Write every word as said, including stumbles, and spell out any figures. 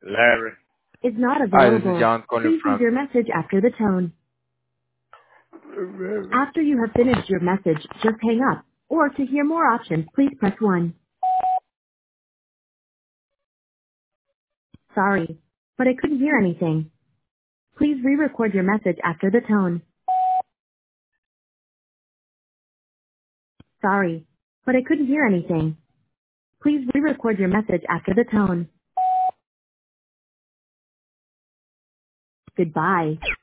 Larry. Is not Hi, this is available. John calling Please leave from. your message after the tone. After you have finished your message, just hang up. Or to hear more options, please press one. Sorry, but I couldn't hear anything. Please re-record your message after the tone. Sorry, but I couldn't hear anything. Please re-record your message after the tone. Goodbye.